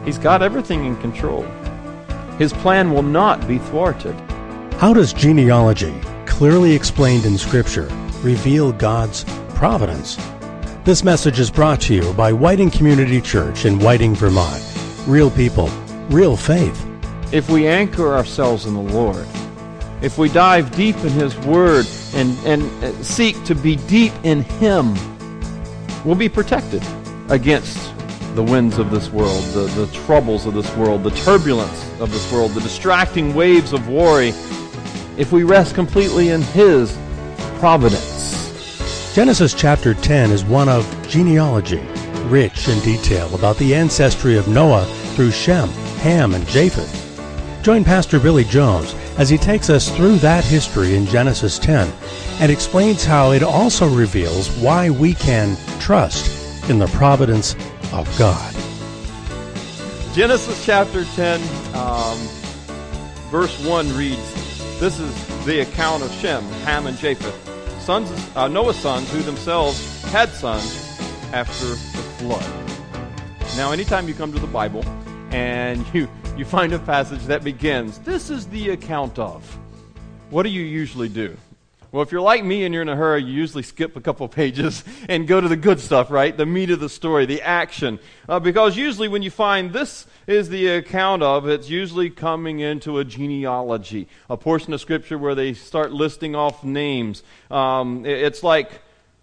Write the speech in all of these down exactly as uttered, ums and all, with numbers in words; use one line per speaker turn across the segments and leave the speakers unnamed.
He's got everything in control. His plan will not be thwarted.
How does genealogy, clearly explained in Scripture, reveal God's providence? This message is brought to you by Whiting Community Church in Whiting, Vermont. Real people, real faith.
If we anchor ourselves in the Lord, if we dive deep in His Word and, and seek to be deep in Him, we'll be protected against the winds of this world, the, the troubles of this world, the turbulence of this world, the distracting waves of worry, if we rest completely in His providence.
Genesis chapter ten is one of genealogy, rich in detail about the ancestry of Noah through Shem, Ham, and Japheth. Join Pastor Billy Jones as he takes us through that history in Genesis ten and explains how it also reveals why we can trust in the providence of God.
Genesis chapter ten, um, verse one reads, this is the account of Shem, Ham, and Japheth, sons, uh, Noah's sons, who themselves had sons after the flood. Now, anytime you come to the Bible and you, you find a passage that begins, this is the account of, what do you usually do? Well, if you're like me and you're in a hurry, you usually skip a couple pages and go to the good stuff, right? The meat of the story, the action. Uh, because usually when you find this is the account of, it's usually coming into a genealogy, a portion of Scripture where they start listing off names. Um, it, it's like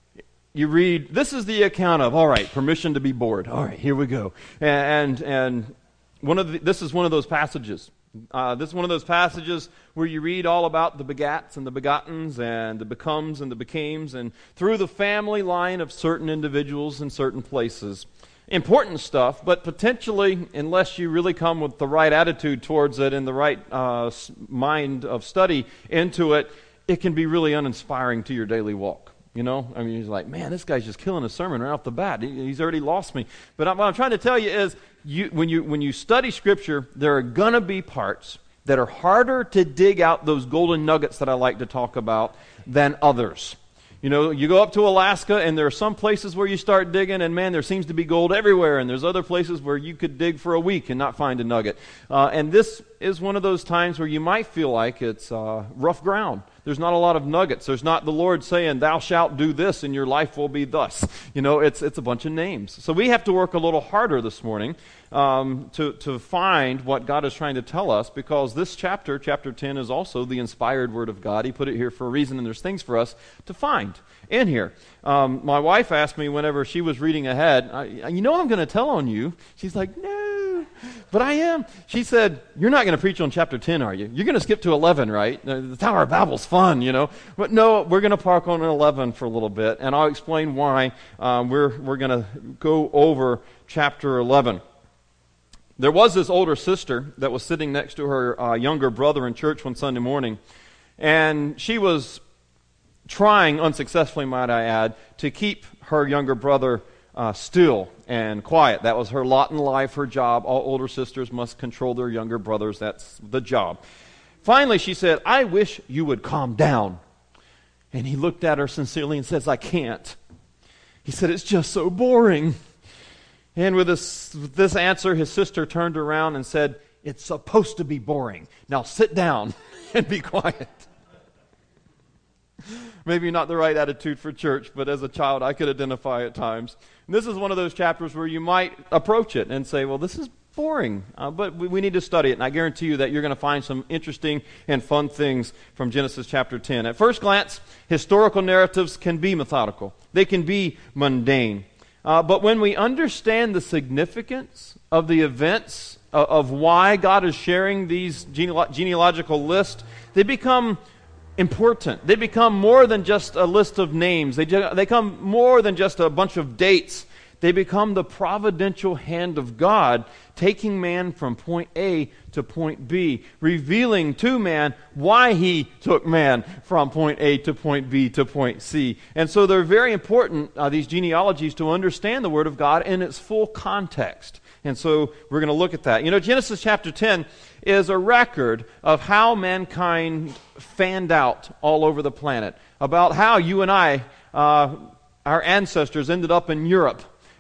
you read, this is the account of, all right, permission to be bored. All right, here we go. And and one of the, this is one of those passages. Uh, this is one of those passages where you read all about the begats and the begottens and the becomes and the becames and through the family line of certain individuals in certain places. Important stuff, but potentially, unless you really come with the right attitude towards it and the right uh, mind of study into it, it can be really uninspiring to your daily walk. You know, I mean, he's like, man, this guy's just killing a sermon right off the bat. He, he's already lost me. But what I'm trying to tell you is, you, when you when you study Scripture, there are going to be parts that are harder to dig out those golden nuggets that I like to talk about than others. You know, you go up to Alaska, and there are some places where you start digging, and man, there seems to be gold everywhere. And there's other places where you could dig for a week and not find a nugget. Uh, and this is one of those times where you might feel like it's uh, rough ground. There's not a lot of nuggets. There's not the Lord saying, thou shalt do this and your life will be thus. You know, it's it's a bunch of names. So we have to work a little harder this morning um, to, to find what God is trying to tell us, because this chapter, chapter ten, is also the inspired Word of God. He put it here for a reason, and there's things for us to find in here. Um, my wife asked me whenever she was reading ahead, I, you know I'm going to tell on you. She's like, no, but I am. She said, you're not going to preach on chapter ten, are you? You're going to skip to eleven, right? The Tower of Babel's fun, you know. But no, we're going to park on eleven for a little bit, and I'll explain why um, we're, we're going to go over chapter eleven. There was this older sister that was sitting next to her uh, younger brother in church one Sunday morning, and she was trying, unsuccessfully might I add, to keep her younger brother uh, still and quiet. That was her lot in life, her job. All older sisters must control their younger brothers. That's the job. Finally, she said, I wish you would calm down. And he looked at her sincerely and says, I can't. He said, it's just so boring. And with this, with this answer, his sister turned around and said, it's supposed to be boring. Now sit down and be quiet. Maybe not the right attitude for church, but as a child I could identify at times. And this is one of those chapters where you might approach it and say, well, this is boring, uh, but we, we need to study it, and I guarantee you that you're going to find some interesting and fun things from Genesis chapter ten. At first glance, historical narratives can be methodical. They can be mundane. Uh, but when we understand the significance of the events, uh, of why God is sharing these genealog- genealogical lists, they become important. They become more than just a list of names. They, they become more than just a bunch of dates. They become the providential hand of God taking man from point A to point B, revealing to man why he took man from point A to point B to point C. And so they're very important, uh, these genealogies, to understand the Word of God in its full context. And so we're going to look at that. You know, Genesis chapter ten is a record of how mankind fanned out all over the planet, about how you and I, uh, our ancestors ended up in Europe.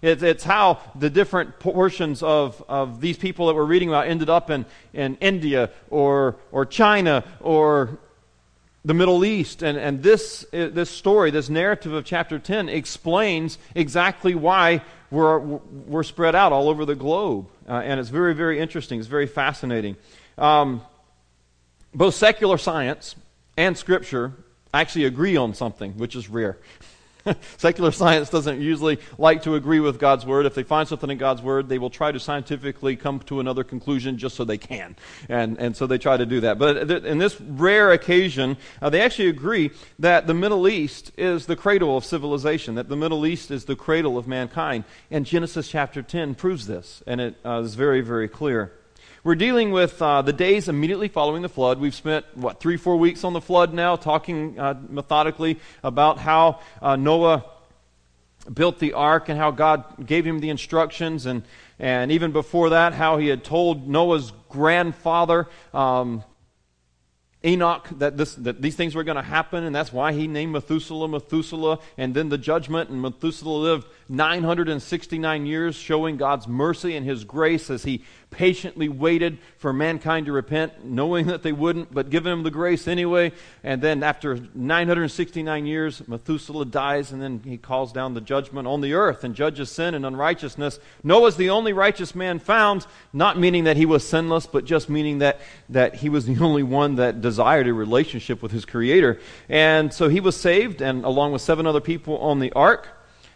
It's, it's how the different portions of, of these people that we're reading about ended up in, in India or or China or the Middle East. And, and this, this story, this narrative of chapter ten explains exactly why we're, we're spread out all over the globe. Uh, and it's very, very interesting. It's very fascinating. Um, both secular science and Scripture actually agree on something, which is rare. Secular science doesn't usually like to agree with God's Word. If they find something in God's Word, they will try to scientifically come to another conclusion just so they can. And and so they try to do that. But th- in this rare occasion, uh, they actually agree that the Middle East is the cradle of civilization, that the Middle East is the cradle of mankind. And Genesis chapter ten proves this, and it uh, is very, very clear. We're dealing with uh, the days immediately following the flood. We've spent, what, three, four weeks on the flood now, talking uh, methodically about how uh, Noah built the ark and how God gave him the instructions, and, and even before that, how he had told Noah's grandfather, um, Enoch, that this that these things were going to happen, and that's why he named Methuselah Methuselah, and then the judgment, and Methuselah lived nine hundred sixty-nine years, showing God's mercy and His grace as He patiently waited for mankind to repent, knowing that they wouldn't, but giving them the grace anyway. And then after nine hundred sixty-nine years, Methuselah dies, and then he calls down the judgment on the earth and judges sin and unrighteousness. Noah's the only righteous man found, not meaning that he was sinless, but just meaning that, that he was the only one that desired a relationship with his Creator. And so he was saved, and along with seven other people on the ark.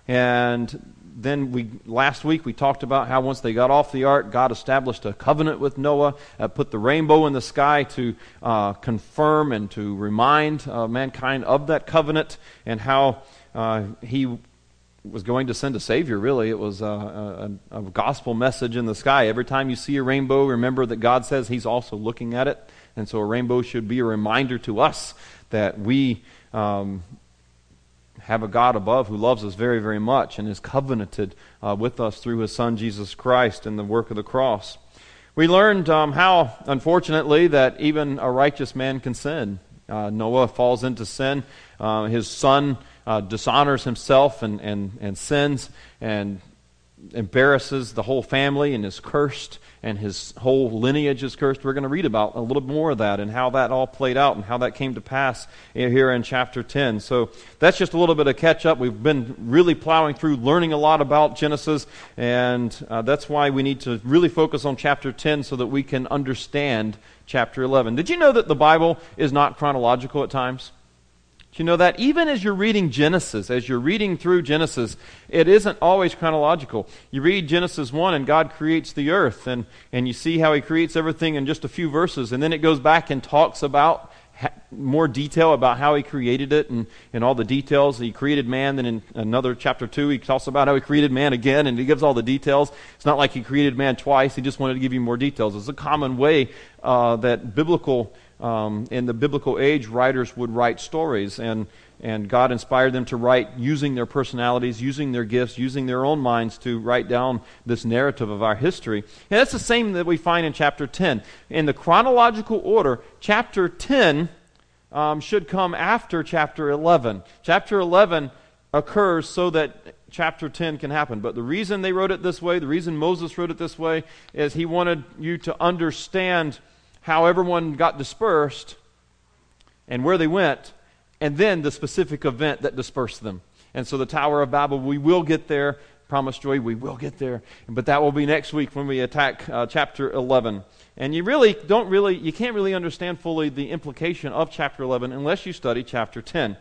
And then we last week we talked about how once they got off the ark, God established a covenant with Noah, uh, put the rainbow in the sky to uh, confirm and to remind uh, mankind of that covenant, and how uh, He was going to send a Savior, really. It was a, a, a gospel message in the sky. Every time you see a rainbow, remember that God says He's also looking at it. And so a rainbow should be a reminder to us that we Um, have a God above who loves us very, very much and is covenanted uh, with us through His Son, Jesus Christ, and the work of the cross. We learned um, how, unfortunately, that even a righteous man can sin. Uh, Noah falls into sin. Uh, his son uh, dishonors himself and, and, and sins and embarrasses the whole family and is cursed, and his whole lineage is cursed. We're going to read about a little more of that and how that all played out and how that came to pass here in chapter ten. So that's just a little bit of catch up. We've been really plowing through, learning a lot about Genesis, and uh, that's why we need to really focus on chapter ten so that we can understand chapter eleven. Did you know that the Bible is not chronological at times? Do you know that? Even as you're reading Genesis, as you're reading through Genesis, it isn't always chronological. You read Genesis one and God creates the earth, and, and you see how He creates everything in just a few verses, and then it goes back and talks about ha- more detail about how He created it and, and all the details. He created man, then in another chapter two, He talks about how He created man again, and He gives all the details. It's not like He created man twice. He just wanted to give you more details. It's a common way uh, that biblical Um, in the biblical age, writers would write stories, and, and God inspired them to write using their personalities, using their gifts, using their own minds to write down this narrative of our history. And that's the same that we find in chapter ten. In the chronological order, chapter ten um, should come after chapter eleven. Chapter eleven occurs so that chapter ten can happen. But the reason they wrote it this way, the reason Moses wrote it this way, is he wanted you to understand how everyone got dispersed and where they went, and then the specific event that dispersed them. And so the Tower of Babel, we will get there. Promise, Joy, we will get there. But that will be next week when we attack uh, chapter eleven. And you really don't really, you can't really understand fully the implication of chapter eleven unless you study chapter ten.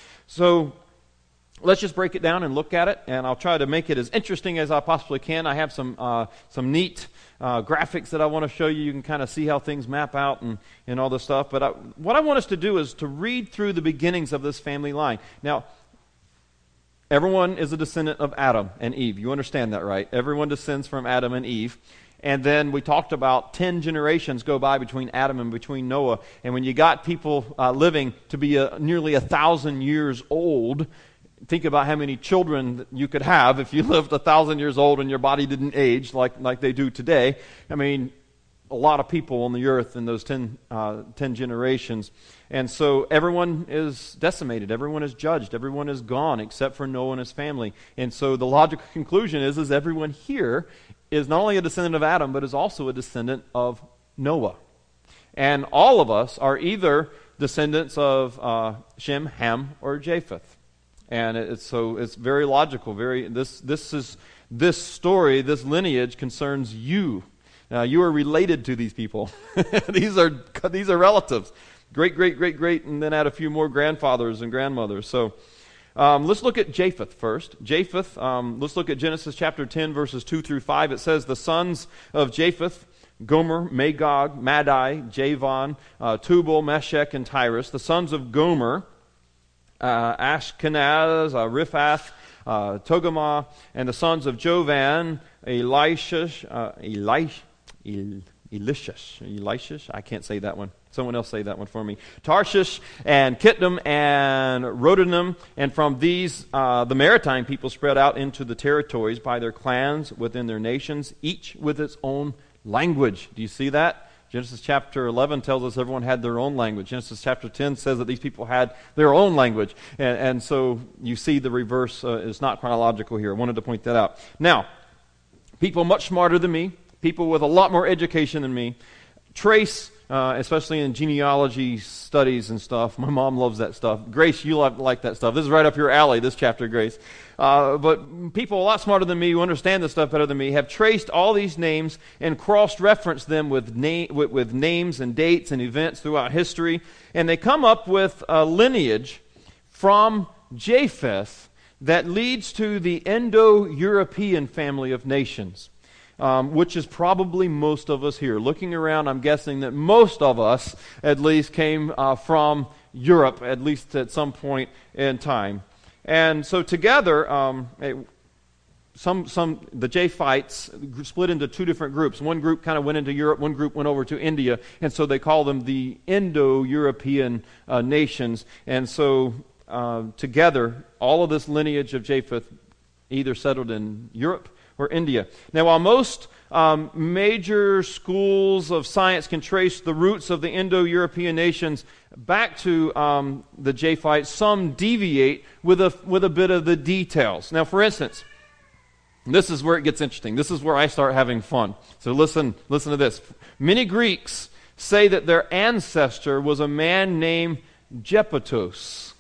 So let's just break it down and look at it, and I'll try to make it as interesting as I possibly can. I have some uh, some neat uh, graphics that I want to show you. You can kind of see how things map out and, and all this stuff. But I, what I want us to do is to read through the beginnings of this family line. Now, everyone is a descendant of Adam and Eve. You understand that, right? Everyone descends from Adam and Eve. And then we talked about ten generations go by between Adam and between Noah. And when you got people uh, living to be a, nearly a thousand years old, think about how many children you could have if you lived a thousand years old and your body didn't age like, like they do today. I mean, a lot of people on the earth in those ten, uh, ten generations. And so everyone is decimated. Everyone is judged. Everyone is gone except for Noah and his family. And so the logical conclusion is, is everyone here is not only a descendant of Adam, but is also a descendant of Noah. And all of us are either descendants of uh, Shem, Ham, or Japheth. And it's so it's very logical. Very this this is this story, this lineage concerns you. Now, you are related to these people. these are these are relatives, great, great, great, great, and then add a few more grandfathers and grandmothers. So um, let's look at Japheth first. Japheth. Um, let's look at Genesis chapter ten, verses two through five. It says the sons of Japheth: Gomer, Magog, Madai, Javan, uh, Tubal, Meshech, and Tyrus. The sons of Gomer: Uh, Ashkenaz, uh, Riphath, uh, Togarmah, and the sons of Jovan, Elisha, uh, Elish, El, Elishish, Elishish, I can't say that one. Someone else say that one for me. Tarshish, and Kittim, and Rodanim, and from these uh, the maritime people spread out into the territories by their clans within their nations, each with its own language. Do you see that? Genesis chapter eleven tells us everyone had their own language. Genesis chapter ten says that these people had their own language. And, and so you see the reverse uh, is not chronological here. I wanted to point that out. Now, people much smarter than me, people with a lot more education than me, trace, uh, especially in genealogy studies and stuff. My mom loves that stuff. Grace, you like, like that stuff. This is right up your alley, this chapter, Grace. Uh, but people a lot smarter than me who understand this stuff better than me have traced all these names and cross-referenced them with, na- with, with names and dates and events throughout history. And they come up with a lineage from Japheth that leads to the Indo-European family of nations. Um, which is probably most of us here. Looking around, I'm guessing that most of us, at least, came uh, from Europe, at least at some point in time. And so together, um, some some the Japhites split into two different groups. One group kind of went into Europe, one group went over to India, and so they call them the Indo-European uh, nations. And so uh, together, all of this lineage of Japheth either settled in Europe or India. Now, while most um, major schools of science can trace the roots of the Indo-European nations back to um, the Japhites, some deviate with a with a bit of the details. Now, for instance, this is where it gets interesting. This is where I start having fun. So listen, listen to this. Many Greeks say that their ancestor was a man named Jepetos.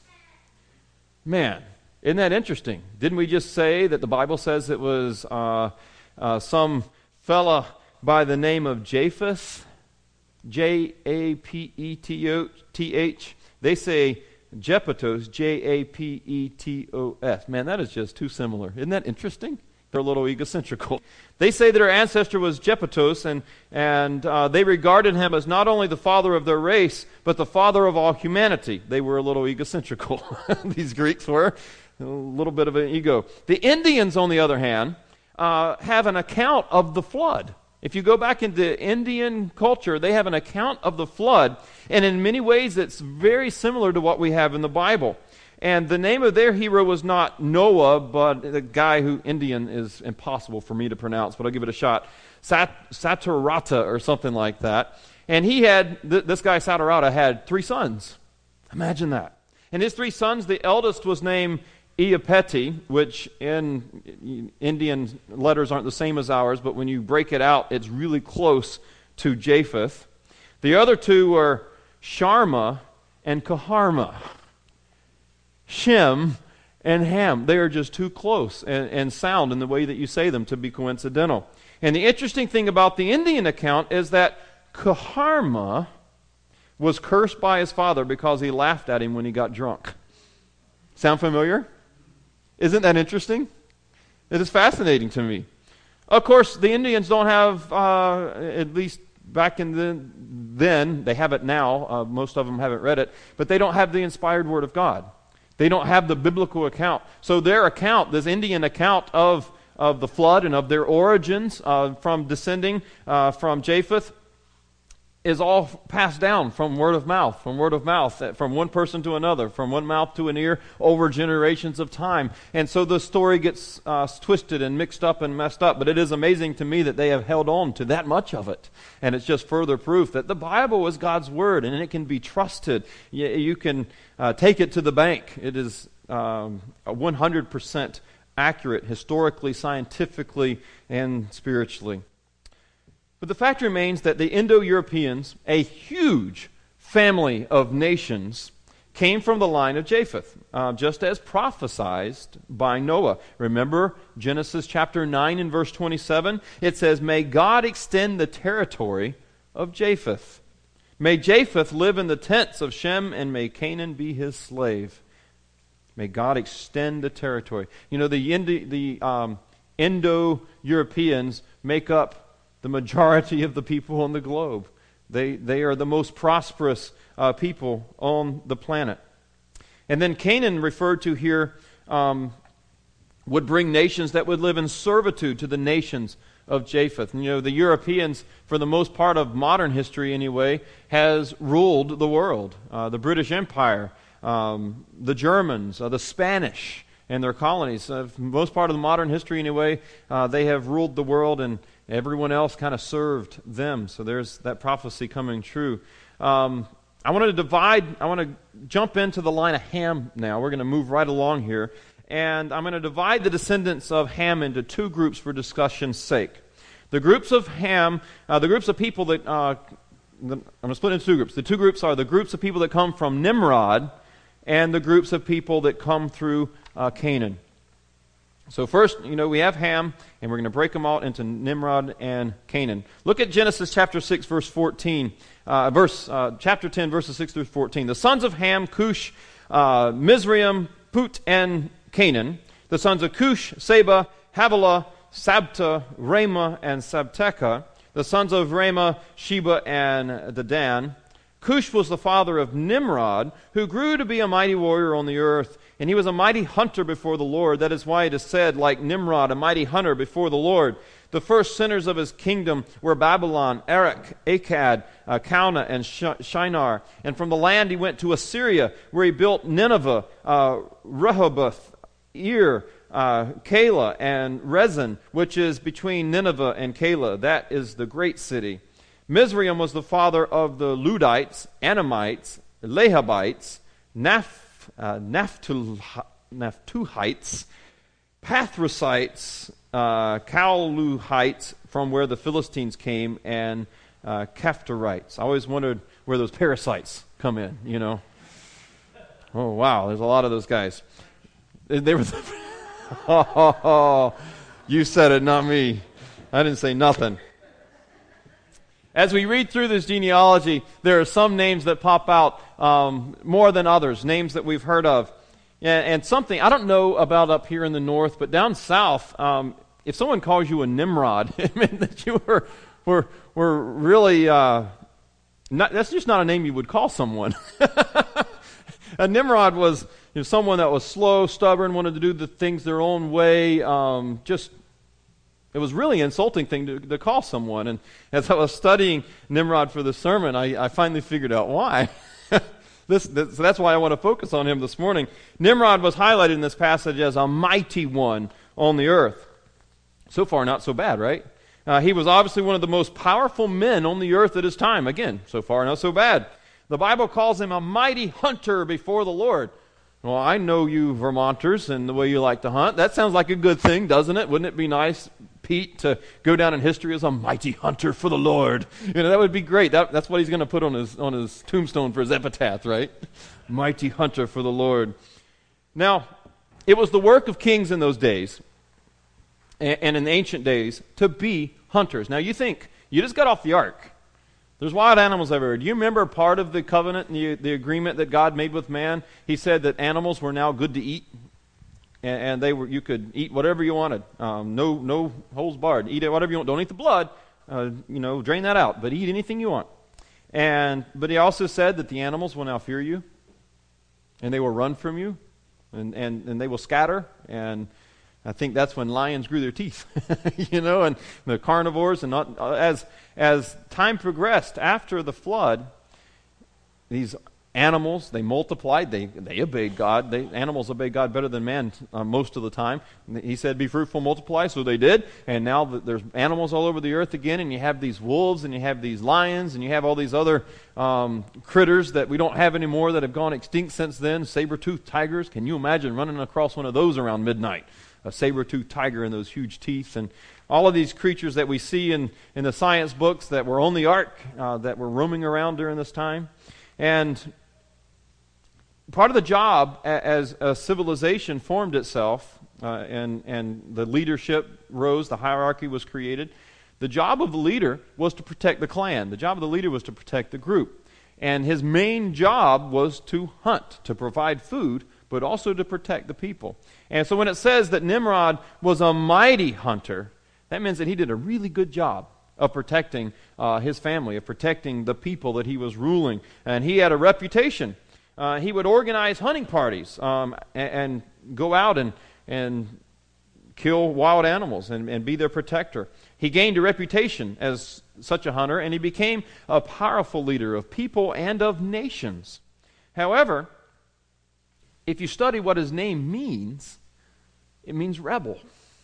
Man. Isn't that interesting? Didn't we just say that the Bible says it was uh, uh, some fella by the name of Japheth? J A P E T O T H. They say Jepetos, J A P E T O S. Man, that is just too similar. Isn't that interesting? They're a little egocentrical. They say that our ancestor was Jepetos, and, and uh, they regarded him as not only the father of their race, but the father of all humanity. They were a little egocentrical. These Greeks were. A little bit of an ego. The Indians, on the other hand, uh, have an account of the flood. If you go back into Indian culture, they have an account of the flood, and in many ways it's very similar to what we have in the Bible. And the name of their hero was not Noah, but the guy who, Indian is impossible for me to pronounce, but I'll give it a shot, Sat- Satarata or something like that. And he had, th- this guy Satarata had three sons. Imagine that. And his three sons, the eldest was named Iapeti, which in Indian letters aren't the same as ours, but when you break it out, it's really close to Japheth. The other two were Sharma and Kaharma. Shem and Ham. They are just too close and, and sound in the way that you say them to be coincidental. And the interesting thing about the Indian account is that Kaharma was cursed by his father because he laughed at him when he got drunk. Sound familiar? Isn't that interesting? It is fascinating to me. Of course, the Indians don't have, uh, at least back in the, then, they have it now, uh, most of them haven't read it, but they don't have the inspired Word of God. They don't have the biblical account. So their account, this Indian account of, of the flood and of their origins uh, from descending uh, from Japheth, is all passed down from word of mouth, from word of mouth, from one person to another, from one mouth to an ear, over generations of time. And so the story gets uh, twisted and mixed up and messed up. But it is amazing to me that they have held on to that much of it. And it's just further proof that the Bible is God's Word, and it can be trusted. You, you can uh, take it to the bank. It is um, one hundred percent accurate, historically, scientifically, and spiritually. But the fact remains that the Indo-Europeans, a huge family of nations, came from the line of Japheth, uh, just as prophesied by Noah. Remember Genesis chapter nine and verse twenty-seven? It says, "May God extend the territory of Japheth. May Japheth live in the tents of Shem, and may Canaan be his slave." May God extend the territory. You know, the, Indo, the um, Indo-Europeans make up the majority of the people on the globe. They they are the most prosperous uh, people on the planet. And then Canaan, referred to here, um, would bring nations that would live in servitude to the nations of Japheth. And, you know, the Europeans, for the most part of modern history anyway, has ruled the world. Uh, the British Empire, um, the Germans, uh, the Spanish, and their colonies. Uh, for the most part of the modern history anyway, uh, they have ruled the world, and everyone else kind of served them. So there's that prophecy coming true. Um, I want to divide, I want to jump into the line of Ham now. We're going to move right along here. And I'm going to divide the descendants of Ham into two groups for discussion's sake. The groups of Ham, uh, the groups of people that, uh, the, I'm going to split into two groups. The two groups are the groups of people that come from Nimrod and the groups of people that come through uh, Canaan. So first, you know, we have Ham, and we're going to break them out into Nimrod and Canaan. Look at Genesis chapter six, verse fourteen. Uh, verse uh, chapter ten, verses six through fourteen. The sons of Ham, Cush, uh, Mizraim, Put, and Canaan. The sons of Cush, Seba, Havilah, Sabta, Ramah, and Sabteca. The sons of Ramah, Sheba, and Dedan. Cush was the father of Nimrod, who grew to be a mighty warrior on the earth. And he was a mighty hunter before the Lord. That is why it is said, like Nimrod, a mighty hunter before the Lord. The first sinners of his kingdom were Babylon, Erech, Akkad, uh, Calneh, and Shinar. And from the land he went to Assyria, where he built Nineveh, uh, Rehoboth, Ir, uh, Calah, and Rezin, which is between Nineveh and Calah. That is the great city. Mizraim was the father of the Ludites, Anamites, Lehabites, Naph, uh, Naphtuhites, Pathrusites, uh, Kaluhites, from where the Philistines came, and uh, Caphtorites. I always wondered where those parasites come in, you know. Oh, wow, there's a lot of those guys. They, they were the oh, you said it, not me. I didn't say nothing. As we read through this genealogy, there are some names that pop out um, more than others, names that we've heard of. And, and something, I don't know about up here in the north, but down south, um, if someone calls you a Nimrod, it meant that you were were, were really, uh, not, that's just not a name you would call someone. A Nimrod was, you know, someone that was slow, stubborn, wanted to do the things their own way, um, just it was really an insulting thing to, to call someone. And as I was studying Nimrod for the sermon, I, I finally figured out why. this, this, so that's why I want to focus on him this morning. Nimrod was highlighted in this passage as a mighty one on the earth. So far, not so bad, right? Uh, he was obviously one of the most powerful men on the earth at his time. Again, so far, not so bad. The Bible calls him a mighty hunter before the Lord. Well, I know you Vermonters and the way you like to hunt. That sounds like a good thing, doesn't it? Wouldn't it be nice, Pete, to go down in history as a mighty hunter for the Lord? You know, that would be great. That, that's what he's going to put on his on his tombstone for his epitaph, right? Mighty hunter for the Lord. Now, it was the work of kings in those days and, and in the ancient days to be hunters. Now, you think, you just got off the ark. There's wild animals everywhere. Do you remember part of the covenant and the, the agreement that God made with man? He said that animals were now good to eat, and, and they were you could eat whatever you wanted. Um, no, no holes barred. Eat it whatever you want. Don't eat the blood. Uh, you know, drain that out. But eat anything you want. And but he also said that the animals will now fear you, and they will run from you, and and, and they will scatter. And I think that's when lions grew their teeth, you know, and the carnivores. And not, as as time progressed after the flood, these animals, they multiplied, they they obeyed God. They, animals obey God better than man uh, most of the time. He said, be fruitful, multiply, so they did. And now th- there's animals all over the earth again, and you have these wolves, and you have these lions, and you have all these other um, critters that we don't have anymore that have gone extinct since then, saber-toothed tigers. Can you imagine running across one of those around midnight? A saber-toothed tiger and those huge teeth, and all of these creatures that we see in, in the science books that were on the ark, uh, that were roaming around during this time. And part of the job as a civilization formed itself uh, and, and the leadership rose, the hierarchy was created, the job of the leader was to protect the clan. The job of the leader was to protect the group. And his main job was to hunt, to provide food, but also to protect the people. And so when it says that Nimrod was a mighty hunter, that means that he did a really good job of protecting uh, his family, of protecting the people that he was ruling. And he had a reputation. Uh, he would organize hunting parties um, and, and go out and, and kill wild animals and, and be their protector. He gained a reputation as such a hunter, and he became a powerful leader of people and of nations. However, if you study what his name means, it means rebel.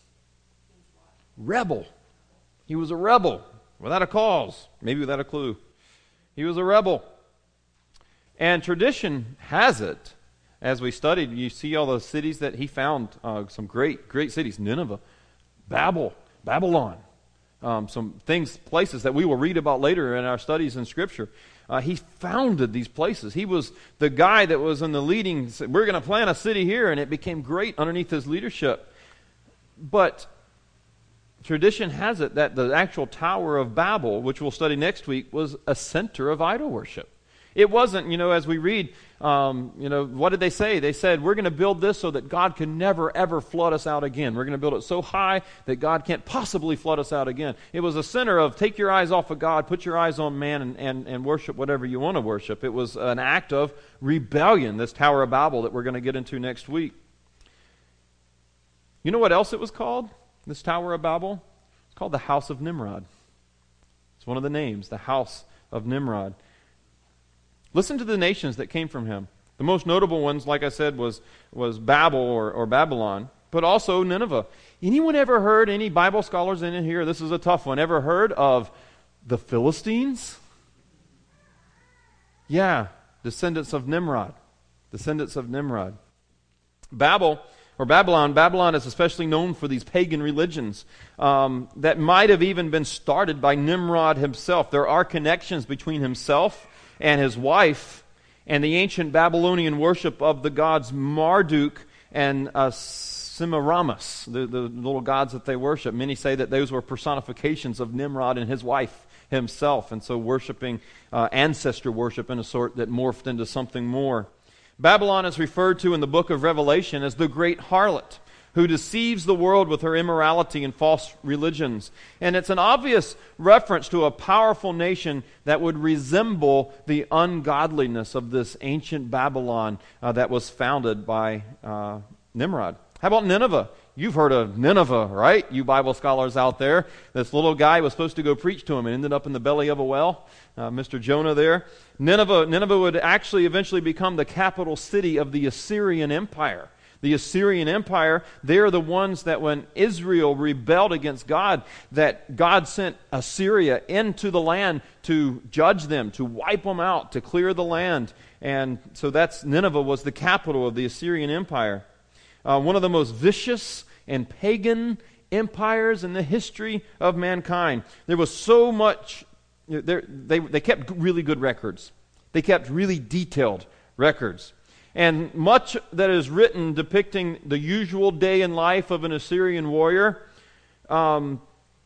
Rebel. He was a rebel without a cause, maybe without a clue. He was a rebel. And tradition has it, as we studied, you see all those cities that he found, uh, some great, great cities, Nineveh, Babel, Babylon, um, some things, places that we will read about later in our studies in Scripture. Uh, he founded these places. He was the guy that was in the leading, we're going to plant a city here, and it became great underneath his leadership. But tradition has it that the actual Tower of Babel, which we'll study next week, was a center of idol worship. It wasn't, you know, as we read, um, you know, what did they say? They said, we're going to build this so that God can never, ever flood us out again. We're going to build it so high that God can't possibly flood us out again. It was a center of take your eyes off of God, put your eyes on man, and, and, and worship whatever you want to worship. It was an act of rebellion, this Tower of Babel that we're going to get into next week. You know what else it was called, this Tower of Babel? It's called the House of Nimrod. It's one of the names, the House of Nimrod. Listen to the nations that came from him. The most notable ones, like I said, was, was Babel or, or Babylon, but also Nineveh. Anyone ever heard, any Bible scholars in here, this is a tough one, ever heard of the Philistines? Yeah, descendants of Nimrod. Descendants of Nimrod. Babel, or Babylon, Babylon is especially known for these pagan religions um, that might have even been started by Nimrod himself. There are connections between himself and his wife, and the ancient Babylonian worship of the gods Marduk and uh, Semiramis, the, the little gods that they worship. Many say that those were personifications of Nimrod and his wife himself, and so worshiping uh, ancestor worship in a sort that morphed into something more. Babylon is referred to in the book of Revelation as the great harlot, who deceives the world with her immorality and false religions. And it's an obvious reference to a powerful nation that would resemble the ungodliness of this ancient Babylon uh, that was founded by uh, Nimrod. How about Nineveh? You've heard of Nineveh, right? You Bible scholars out there. This little guy was supposed to go preach to him and ended up in the belly of a well. Uh, Mister Jonah there. Nineveh, Nineveh would actually eventually become the capital city of the Assyrian Empire. The Assyrian Empire, they are the ones that when Israel rebelled against God, that God sent Assyria into the land to judge them, to wipe them out, to clear the land. And so that's, Nineveh was the capital of the Assyrian Empire. Uh, one of the most vicious and pagan empires in the history of mankind. There was so much, you know, they, they kept really good records. They kept really detailed records. And much that is written depicting the usual day in life of an Assyrian warrior um,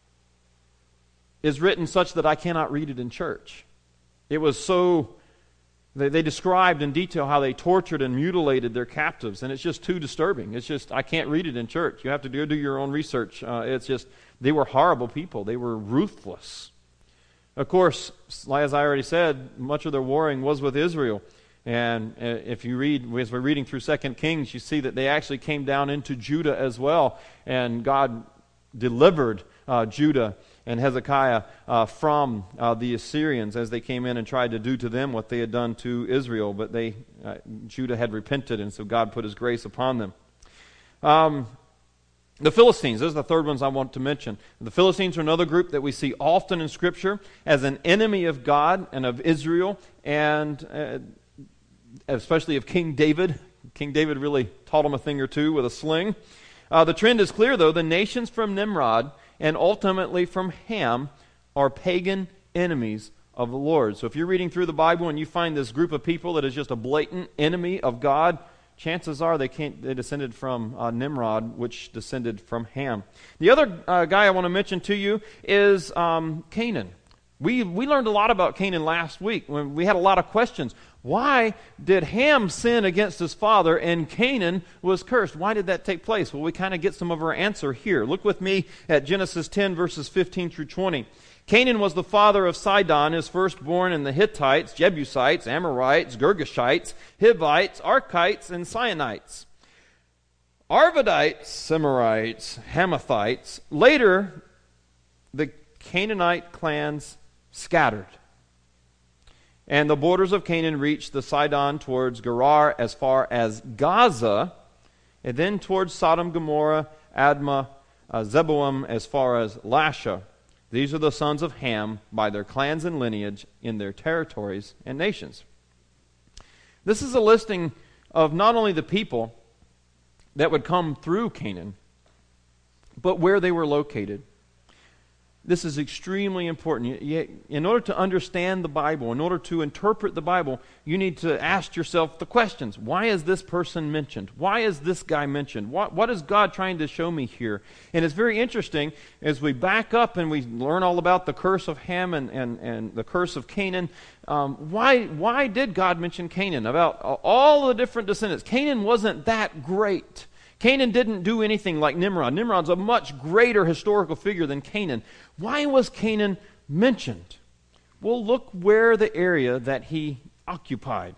is written such that I cannot read it in church. It was so, they, they described in detail how they tortured and mutilated their captives, and it's just too disturbing. It's just, I can't read it in church. You have to go do your own research. Uh, it's just, they were horrible people. They were ruthless. Of course, as I already said, much of their warring was with Israel. And uh, if you read, as we're reading through Second Kings, you see that they actually came down into Judah as well, and God delivered uh, Judah and Hezekiah uh, from uh, the Assyrians as they came in and tried to do to them what they had done to Israel. But they, uh, Judah had repented, and so God put His grace upon them. Um, the Philistines, those are the third ones I want to mention. The Philistines are another group that we see often in Scripture as an enemy of God and of Israel, and uh, especially of King David. King David really taught him a thing or two with a sling. Uh, the trend is clear, though. The nations from Nimrod and ultimately from Ham are pagan enemies of the Lord. So if you're reading through the Bible and you find this group of people that is just a blatant enemy of God, chances are they can't, they descended from uh, Nimrod, which descended from Ham. The other uh, guy I want to mention to you is um, Canaan. We we learned a lot about Canaan last week when we had a lot of questions. Why did Ham sin against his father and Canaan was cursed? Why did that take place? Well, we kind of get some of our answer here. Look with me at Genesis ten, verses fifteen through twenty. Canaan was the father of Sidon, his firstborn, and the Hittites, Jebusites, Amorites, Girgashites, Hivites, Archites, and Sionites. Arvadites, Semarites, Hamathites. Later, the Canaanite clans scattered. And the borders of Canaan reached the Sidon towards Gerar as far as Gaza, and then towards Sodom, Gomorrah, Admah, uh, Zeboim as far as Lasha. These are the sons of Ham by their clans and lineage in their territories and nations. This is a listing of not only the people that would come through Canaan, but where they were located. This is extremely important. In order to understand the Bible, in order to interpret the Bible, you need to ask yourself the questions. Why is this person mentioned? Why is this guy mentioned? What, what is God trying to show me here? And it's very interesting as we back up and we learn all about the curse of Ham and, and, and the curse of Canaan. Um, why, why did God mention Canaan? About all the different descendants. Canaan wasn't that great. Canaan didn't do anything like Nimrod. Nimrod's a much greater historical figure than Canaan. Why was Canaan mentioned? Well, look where the area that he occupied.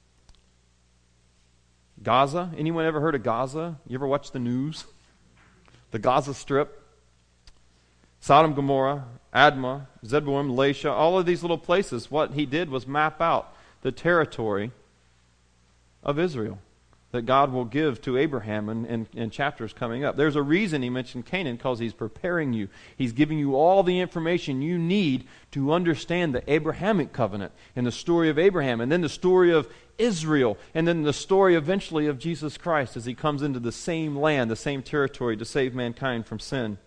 Gaza. Anyone ever heard of Gaza? You ever watch the news? The Gaza Strip. Sodom, Gomorrah, Admah, Zeboim, Lasha, all of these little places. What he did was map out the territory of Israel that God will give to Abraham in, in, in chapters coming up. There's a reason he mentioned Canaan, because he's preparing you. He's giving you all the information you need to understand the Abrahamic covenant and the story of Abraham, and then the story of Israel, and then the story eventually of Jesus Christ as he comes into the same land, the same territory to save mankind from sin.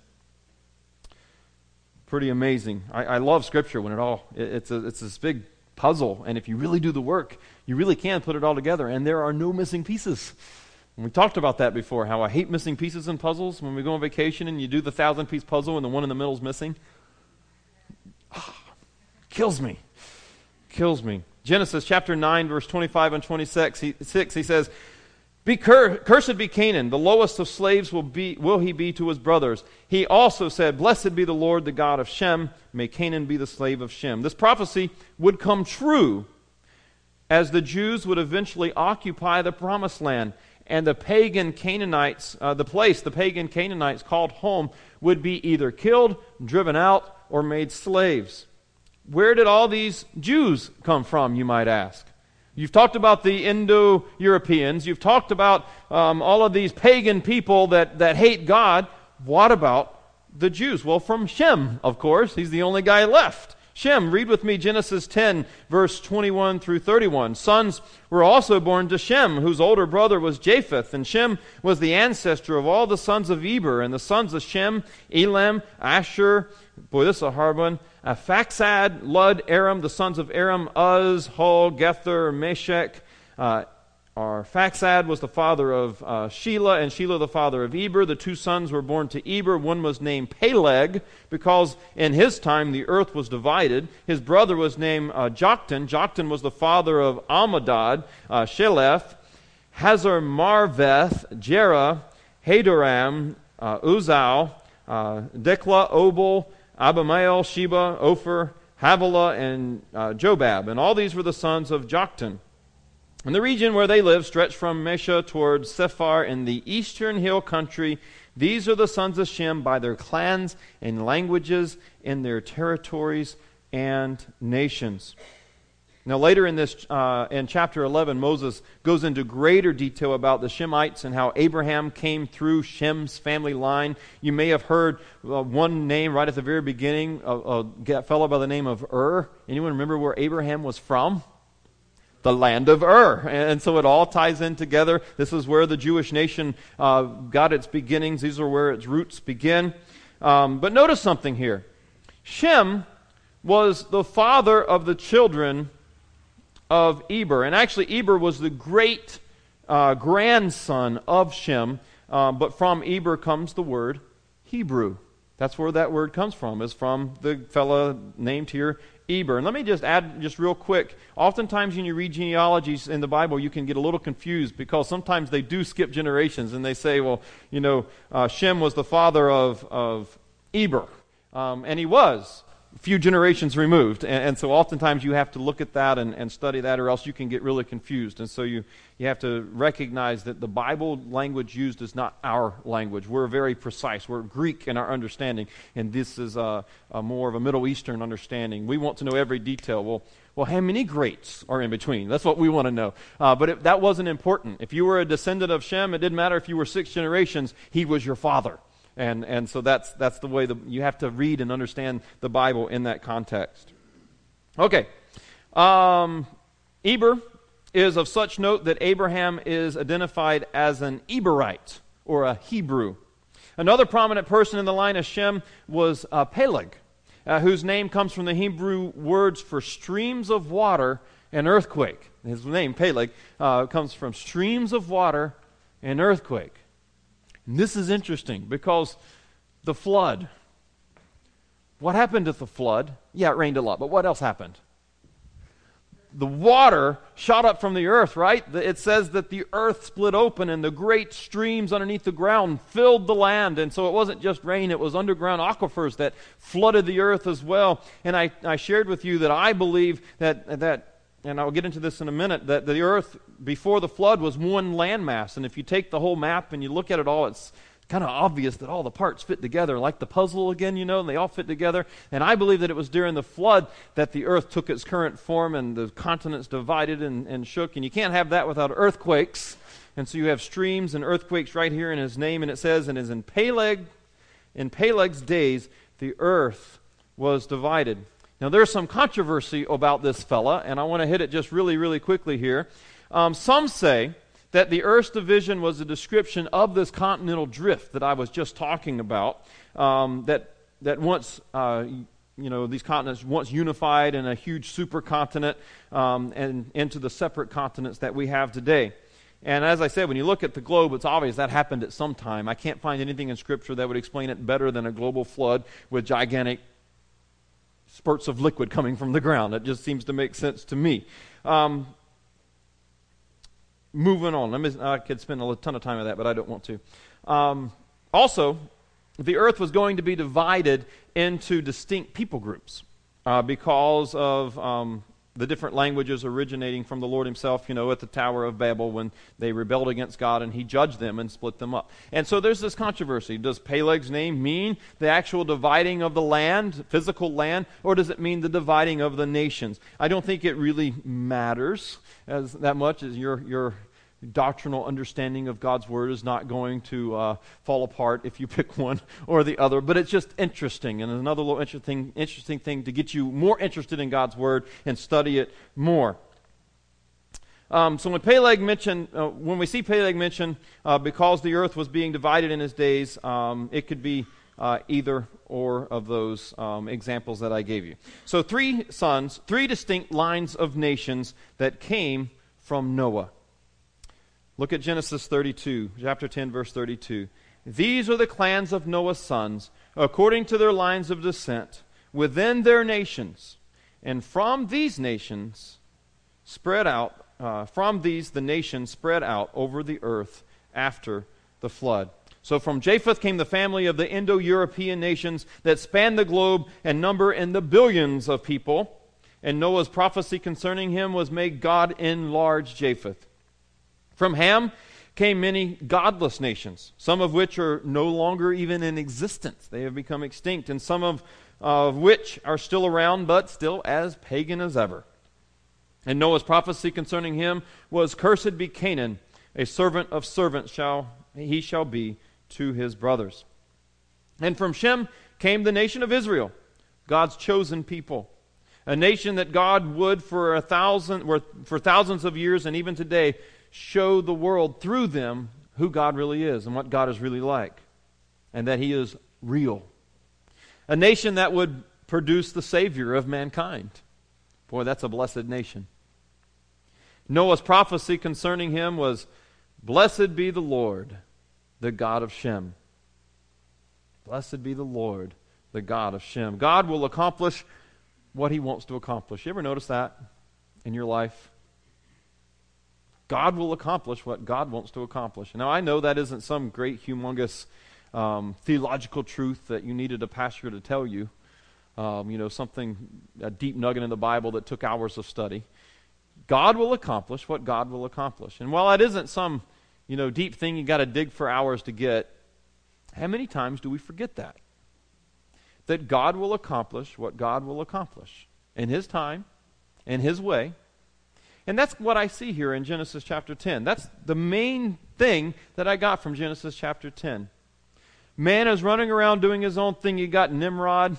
Pretty amazing. I, I love Scripture when it all, it, it's, a, it's this big puzzle, and if you really do the work, you really can put it all together, and there are no missing pieces. And we talked about that before, how I hate missing pieces in puzzles. When we go on vacation and you do the thousand-piece puzzle and the one in the middle is missing, oh, kills me. Kills me. Genesis chapter nine, verse twenty-five and twenty-six, he, six, he says, Be cur- Cursed be Canaan, the lowest of slaves will be will he be to his brothers. He also said, Blessed be the Lord, the God of Shem. May Canaan be the slave of Shem. This prophecy would come true as the Jews would eventually occupy the promised land, and the pagan Canaanites, uh, the place the pagan Canaanites called home, would be either killed, driven out, or made slaves. Where did all these Jews come from, you might ask? You've talked about the Indo-Europeans. You've talked about um, all of these pagan people that, that hate God. What about the Jews? Well, from Shem, of course. He's the only guy left. Shem, read with me Genesis ten, verse twenty-one through thirty-one. Sons were also born to Shem, whose older brother was Japheth. And Shem was the ancestor of all the sons of Eber. And the sons of Shem, Elam, Asher, boy, this is a hard one, Aphaxad, Lud, Aram, the sons of Aram, Uz, Hul, Gether, Meshech. Uh, Arphaxad was the father of uh, Shelah, and Shelah the father of Eber. The two sons were born to Eber. One was named Peleg, because in his time the earth was divided. His brother was named uh, Joktan. Joktan was the father of Almadad, uh, Sheleph, Hazar Marveth, Jerah, Hadoram, uh, Uzal, uh, Dikla, Obal, Abimael, Sheba, Ophir, Havilah, and uh, Jobab. And all these were the sons of Joktan. And the region where they lived stretched from Mesha towards Sephar in the eastern hill country. These are the sons of Shem by their clans and languages in their territories and nations. Now later in this, uh, in chapter eleven, Moses goes into greater detail about the Shemites and how Abraham came through Shem's family line. You may have heard uh, one name right at the very beginning, a, a fellow by the name of Ur. Anyone remember where Abraham was from? The land of Ur. And so it all ties in together. This is where the Jewish nation uh, got its beginnings. These are where its roots begin. Um, but notice something here. Shem was the father of the children of Eber. And actually, Eber was the great uh, grandson of Shem. Uh, but from Eber comes the word Hebrew. That's where that word comes from, is from the fella named here, Eber. And let me just add just real quick. Oftentimes when you read genealogies in the Bible, you can get a little confused because sometimes they do skip generations and they say, well, you know, uh, Shem was the father of, of Eber. Um, and he was a few generations removed. And, and so oftentimes you have to look at that and, and study that, or else you can get really confused. And so you, you have to recognize that the Bible language used is not our language. We're very precise. We're Greek in our understanding. And this is a, a more of a Middle Eastern understanding. We want to know every detail. Well, well, how many greats are in between? That's what we want to know. Uh, but it, that wasn't important. If you were a descendant of Shem, it didn't matter if you were six generations. He was your father. And and so that's that's the way the, you have to read and understand the Bible in that context. Okay. Um, Eber is of such note that Abraham is identified as an Eberite, or a Hebrew. Another prominent person in the line of Shem was uh, Peleg, uh, whose name comes from the Hebrew words for streams of water and earthquake. His name, Peleg, uh, comes from streams of water and earthquake. And this is interesting because the flood. What happened at the flood? Yeah, it rained a lot, but what else happened? The water shot up from the earth, right? It says that the earth split open and the great streams underneath the ground filled the land. And so it wasn't just rain, it was underground aquifers that flooded the earth as well. And I, I shared with you that I believe that, that, and I'll get into this in a minute, that the earth before the flood was one landmass. And if you take the whole map and you look at it all, it's kind of obvious that all the parts fit together, like the puzzle again, you know, and they all fit together. And I believe that it was during the flood that the earth took its current form and the continents divided and, and shook. And you can't have that without earthquakes. And so you have streams and earthquakes right here in his name. And it says, and as in Peleg, in Peleg's days, the earth was divided. Now, there's some controversy about this fella, and I want to hit it just really, really quickly here. Um, some say that the Earth's division was a description of this continental drift that I was just talking about, um, that that once, uh, you know, these continents once unified in a huge supercontinent um, and into the separate continents that we have today. And as I said, when you look at the globe, it's obvious that happened at some time. I can't find anything in Scripture that would explain it better than a global flood with gigantic spurts of liquid coming from the ground. It just seems to make sense to me. Um, moving on. Let me, I could spend a ton of time on that, but I don't want to. Um, also, the earth was going to be divided into distinct people groups uh, because of um, the different languages originating from the Lord himself, you know, at the Tower of Babel when they rebelled against God and he judged them and split them up. And so there's this controversy. Does Peleg's name mean the actual dividing of the land, physical land, or does it mean the dividing of the nations? I don't think it really matters as that much as your your doctrinal understanding of God's Word is not going to uh, fall apart if you pick one or the other. But it's just interesting, and another little interesting, interesting thing to get you more interested in God's Word and study it more. Um, so when Peleg mentioned, uh, when we see Peleg mentioned, uh, because the earth was being divided in his days, um, it could be uh, either or of those um, examples that I gave you. So three sons, three distinct lines of nations that came from Noah. Look at Genesis thirty-two, chapter ten, verse thirty-two. These are the clans of Noah's sons, according to their lines of descent, within their nations. And from these nations spread out, uh, from these the nations spread out over the earth after the flood. So from Japheth came the family of the Indo-European nations that span the globe and number in the billions of people. And Noah's prophecy concerning him was, may God enlarge Japheth. From Ham came many godless nations, some of which are no longer even in existence. They have become extinct, and some of, of which are still around, but still as pagan as ever. And Noah's prophecy concerning him was, cursed be Canaan, a servant of servants shall he shall be to his brothers. And from Shem came the nation of Israel, God's chosen people, a nation that God would for a thousand, for thousands of years and even today show the world through them who God really is and what God is really like, and that He is real. A nation that would produce the Savior of mankind. Boy, that's a blessed nation. Noah's prophecy concerning him was, blessed be the Lord, the God of Shem. Blessed be the Lord, the God of Shem. God will accomplish what He wants to accomplish. You ever notice that in your life? God will accomplish what God wants to accomplish. Now, I know that isn't some great, humongous um, theological truth that you needed a pastor to tell you. Um, you know, something, a deep nugget in the Bible that took hours of study. God will accomplish what God will accomplish. And while that isn't some, you know, deep thing you got to dig for hours to get, how many times do we forget that? That God will accomplish what God will accomplish in His time, in His way. And that's what I see here in Genesis chapter ten. That's the main thing that I got from Genesis chapter ten. Man is running around doing his own thing. You got Nimrod.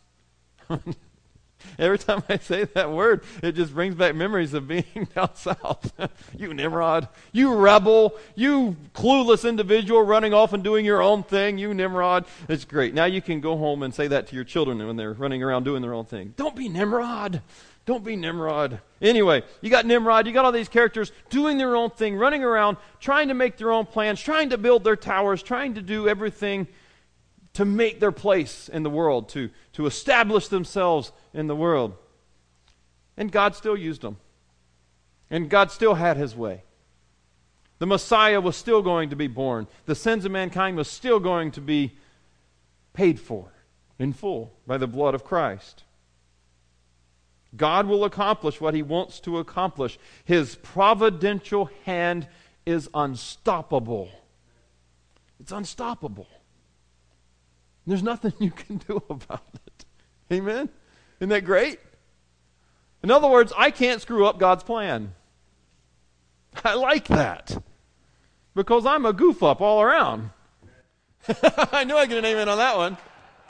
Every time I say that word, it just brings back memories of being down south. You Nimrod, you rebel, you clueless individual running off and doing your own thing, you Nimrod. It's great. Now you can go home and say that to your children when they're running around doing their own thing. Don't be Nimrod. Don't be Nimrod. Anyway, you got Nimrod, you got all these characters doing their own thing, running around, trying to make their own plans, trying to build their towers, trying to do everything to make their place in the world, to, to establish themselves in the world. And God still used them. And God still had His way. The Messiah was still going to be born. The sins of mankind was still going to be paid for in full by the blood of Christ. God will accomplish what He wants to accomplish. His providential hand is unstoppable. It's unstoppable. There's nothing you can do about it. Amen? Isn't that great? In other words, I can't screw up God's plan. I like that. Because I'm a goof up all around. I knew I'd get an amen on that one.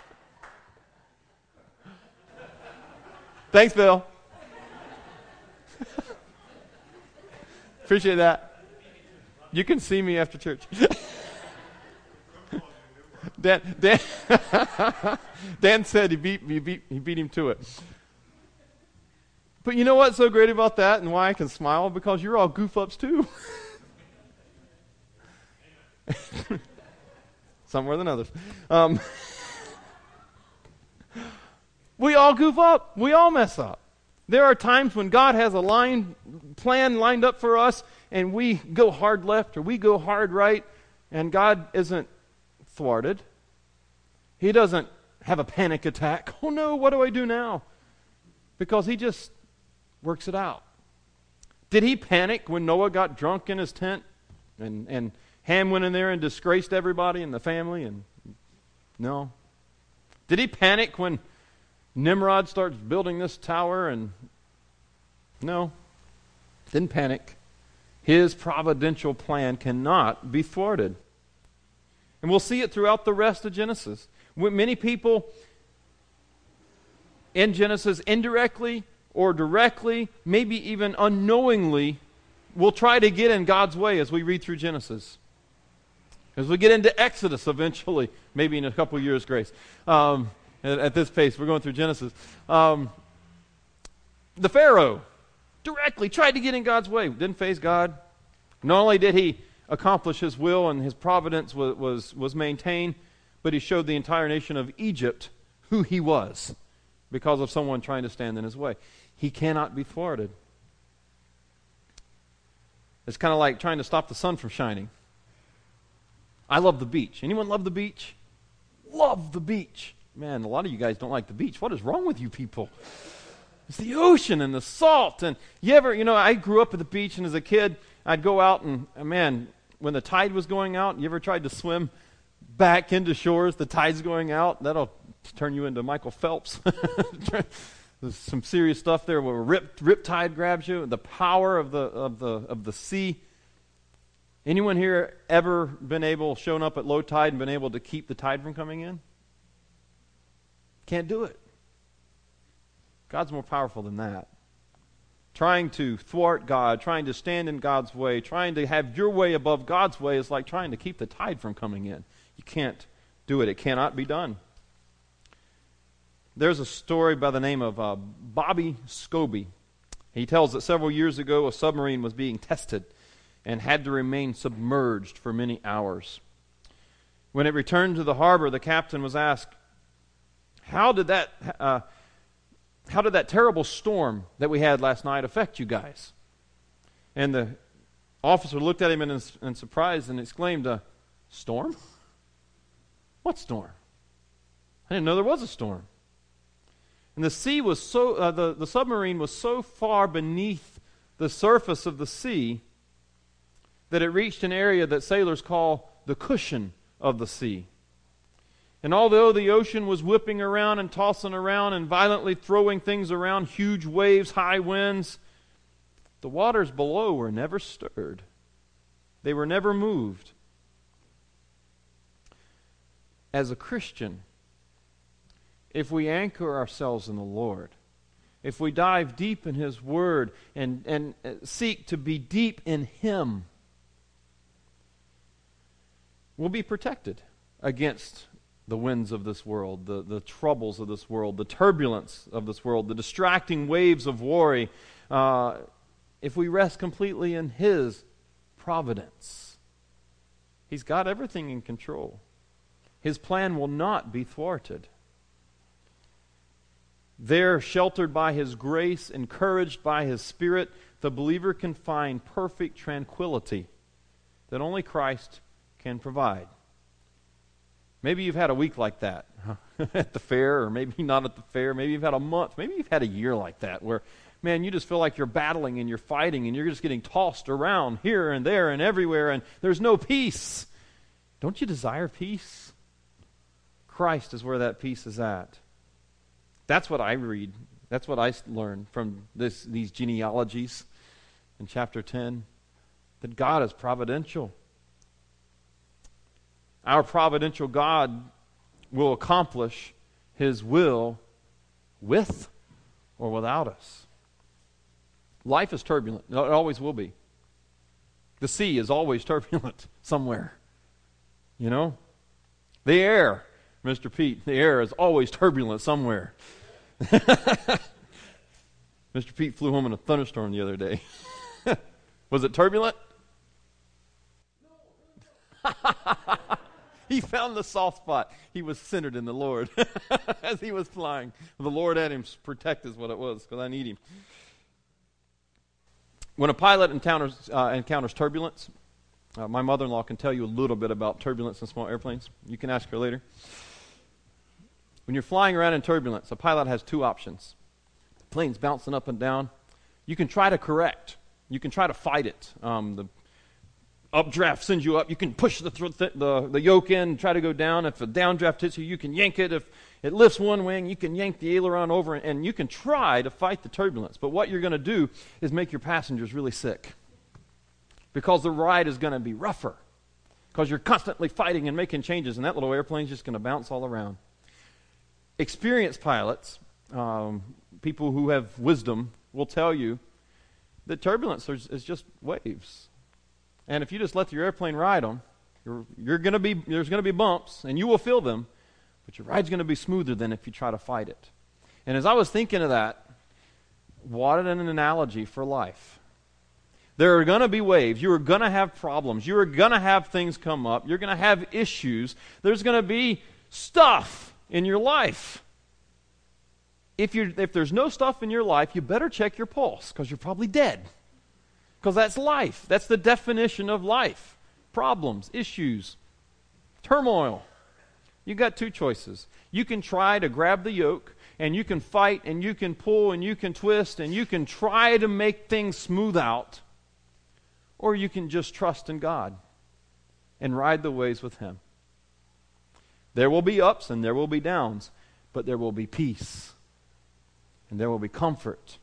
Thanks, Bill. Appreciate that. You can see me after church. Dan, Dan, Dan said he beat, he beat he beat him to it. But you know what's so great about that and why I can smile? Because you're all goof ups too. Some more than others. Um, we all goof up. We all mess up. There are times when God has a line plan lined up for us and we go hard left or we go hard right, and God isn't thwarted. He doesn't have a panic attack. Oh no, what do I do now? Because He just works it out. Did He panic when Noah got drunk in his tent and, and Ham went in there and disgraced everybody in the family? And no. Did He panic when Nimrod starts building this tower? And no. Didn't panic. His providential plan cannot be thwarted. And we'll see it throughout the rest of Genesis. When many people in Genesis, indirectly or directly, maybe even unknowingly, will try to get in God's way as we read through Genesis. As we get into Exodus eventually, maybe in a couple of years, Grace. Um, at, at this pace, we're going through Genesis. Um, the Pharaoh directly tried to get in God's way. Didn't faze God. Not only did he accomplish His will and His providence was, was, was maintained, but he showed the entire nation of Egypt who He was because of someone trying to stand in His way. He cannot be thwarted. It's kind of like trying to stop the sun from shining. I love the beach. Anyone love the beach? Love the beach. Man, a lot of you guys don't like the beach. What is wrong with you people? It's the ocean and the salt. And you ever, you know, I grew up at the beach, and as a kid, I'd go out and, man, when the tide was going out, you ever tried to swim back into shores, the tide's going out? That'll turn you into Michael Phelps. There's some serious stuff there where rip, rip tide grabs you, the power of the of the of the sea. Anyone here ever been able, shown up at low tide and been able to keep the tide from coming in? Can't do it. God's more powerful than that. Trying to thwart God, trying to stand in God's way, trying to have your way above God's way is like trying to keep the tide from coming in. You can't do it. It cannot be done. There's a story by the name of uh, Bobby Scobie. He tells that several years ago a submarine was being tested and had to remain submerged for many hours. When it returned to the harbor, the captain was asked, how did that uh, how did that terrible storm that we had last night affect you guys? And the officer looked at him in, in surprise and exclaimed, uh, storm? What storm? I didn't know there was a storm. And the sea was so, uh, the, the submarine was so far beneath the surface of the sea that it reached an area that sailors call the cushion of the sea. And although the ocean was whipping around and tossing around and violently throwing things around, huge waves, high winds, the waters below were never stirred. They were never moved. As a Christian, if we anchor ourselves in the Lord, if we dive deep in His Word and, and seek to be deep in Him, we'll be protected against the winds of this world, the, the troubles of this world, the turbulence of this world, the distracting waves of worry, uh, if we rest completely in His providence. He's got everything in control. His plan will not be thwarted. There, sheltered by His grace, encouraged by His Spirit, the believer can find perfect tranquility that only Christ can provide. Maybe you've had a week like that at the fair, or maybe not at the fair. Maybe you've had a month. Maybe you've had a year like that where, man, you just feel like you're battling and you're fighting and you're just getting tossed around here and there and everywhere, and there's no peace. Don't you desire peace? Christ is where that peace is at. That's what I read. That's what I learned from this, these genealogies in chapter ten, that God is providential. Our providential God will accomplish His will with or without us. Life is turbulent. It always will be. The sea is always turbulent somewhere. You know? The air, Mister Pete, the air is always turbulent somewhere. Mister Pete flew home in a thunderstorm the other day. Was it turbulent? No. He found the soft spot. He was centered in the Lord as he was flying. The Lord had him protect is what it was, because I need him. When a pilot encounters uh, encounters turbulence, uh, my mother-in-law can tell you a little bit about turbulence in small airplanes. You can ask her later. When you're flying around in turbulence, a pilot has two options. The plane's bouncing up and down. You can try to correct. You can try to fight it. Um, the updraft sends you up. You can push the, th- the the yoke in and try to go down. If a downdraft hits you, you can yank it. If it lifts one wing, you can yank the aileron over, and, and you can try to fight the turbulence. But what you're going to do is make your passengers really sick, because the ride is going to be rougher, because you're constantly fighting and making changes, and that little airplane's just going to bounce all around. Experienced pilots, um, people who have wisdom, will tell you that turbulence is, is just waves. And if you just let your airplane ride them, you're, you're gonna be, there's going to be bumps, and you will feel them, but your ride's going to be smoother than if you try to fight it. And as I was thinking of that, what an analogy for life. There are going to be waves. You are going to have problems. You are going to have things come up. You're going to have issues. There's going to be stuff in your life. If you if there's no stuff in your life, you better check your pulse, because you're probably dead. Because that's life. That's the definition of life. Problems, issues, turmoil. You've got two choices. You can try to grab the yoke and you can fight, and you can pull, and you can twist, and you can try to make things smooth out, or you can just trust in God and ride the waves with Him. There will be ups and there will be downs, but there will be peace, and there will be comfort,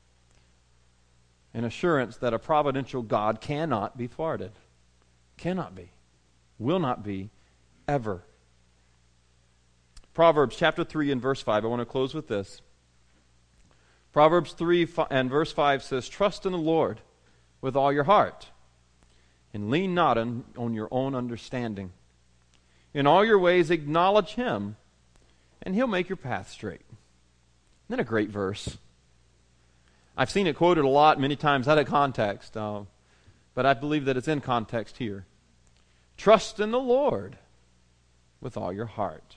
and assurance that a providential God cannot be thwarted. Cannot be. Will not be, ever. Proverbs chapter three and verse five. I want to close with this. Proverbs three and verse five says, "Trust in the Lord with all your heart, and lean not on, on your own understanding. In all your ways acknowledge Him, and He'll make your path straight." Isn't that a great verse? I've seen it quoted a lot, many times out of context, uh, but I believe that it's in context here. Trust in the Lord with all your heart,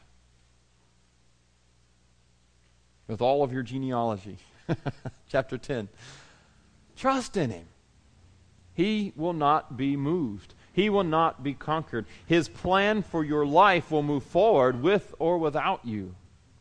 with all of your genealogy. Chapter ten. Trust in Him. He will not be moved. He will not be conquered. His plan for your life will move forward with or without you.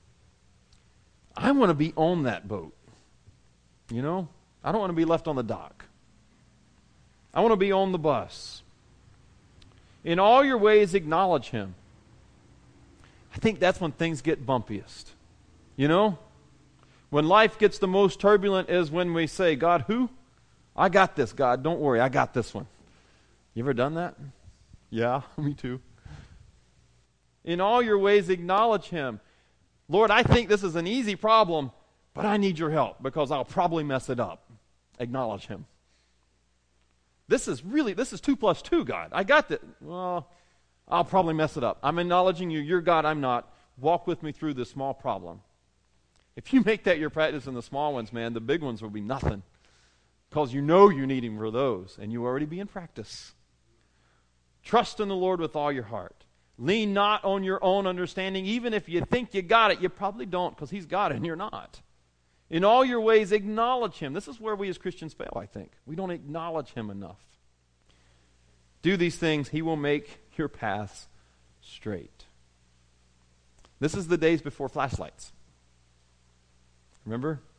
I want to be on that boat. You know? I don't want to be left on the dock. I want to be on the bus. In all your ways, acknowledge Him. I think that's when things get bumpiest. You know? When life gets the most turbulent is when we say, "God, who? I got this, God. Don't worry. I got this one." You ever done that? Yeah, me too. In all your ways, acknowledge Him. Lord, I think this is an easy problem, but I need your help because I'll probably mess it up. Acknowledge Him. This is really, this is two plus two, God. I got this. Well, I'll probably mess it up. I'm acknowledging you. You're God, I'm not. Walk with me through this small problem. If you make that your practice in the small ones, man, the big ones will be nothing. Because you know you need Him for those, and you already be in practice. Trust in the Lord with all your heart. Lean not on your own understanding. Even if you think you got it, you probably don't, because He's got it and you're not. In all your ways, acknowledge Him. This is where we as Christians fail, I think. We don't acknowledge Him enough. Do these things, He will make your paths straight. This is the days before flashlights. Remember?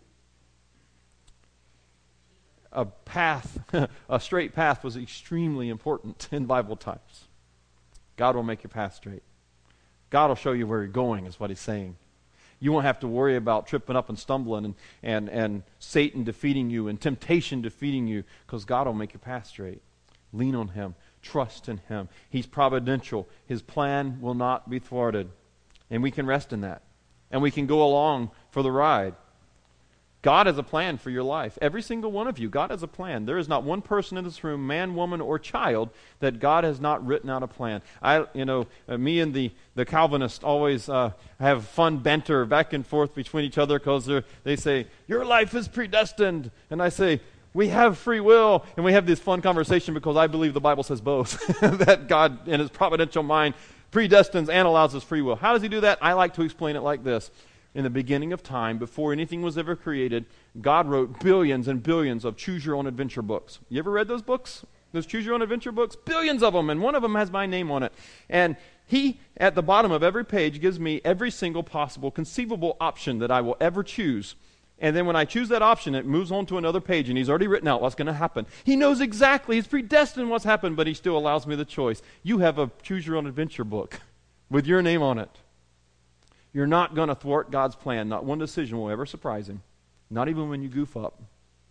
A path, a straight path was extremely important in Bible times. God will make your path straight. God will show you where you're going, is what He's saying. You won't have to worry about tripping up and stumbling and, and, and Satan defeating you and temptation defeating you, because God will make your path straight. Lean on Him. Trust in Him. He's providential. His plan will not be thwarted. And we can rest in that. And we can go along for the ride. God has a plan for your life. Every single one of you, God has a plan. There is not one person in this room, man, woman, or child, that God has not written out a plan. I, you know, uh, me and the, the Calvinists always uh, have fun banter back and forth between each other because they say, "Your life is predestined." And I say, "We have free will." And we have this fun conversation because I believe the Bible says both. That God, in His providential mind, predestines and allows us free will. How does He do that? I like to explain it like this. In the beginning of time, before anything was ever created, God wrote billions and billions of choose-your-own-adventure books. You ever read those books? Those choose-your-own-adventure books? Billions of them, and one of them has my name on it. And He, at the bottom of every page, gives me every single possible, conceivable option that I will ever choose. And then when I choose that option, it moves on to another page, and He's already written out what's going to happen. He knows exactly, He's predestined what's happened, but He still allows me the choice. You have a choose-your-own-adventure book with your name on it. You're not going to thwart God's plan. Not one decision will ever surprise Him. Not even when you goof up.